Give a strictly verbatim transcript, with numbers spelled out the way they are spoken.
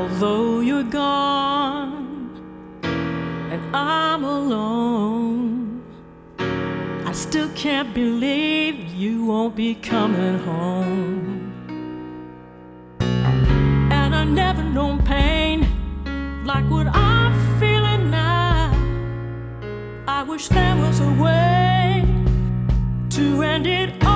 Although you're gone and I'm alone, I still can't believe you won't be coming home. And I never known pain like what I'm feeling now. I wish there was a way to end it all.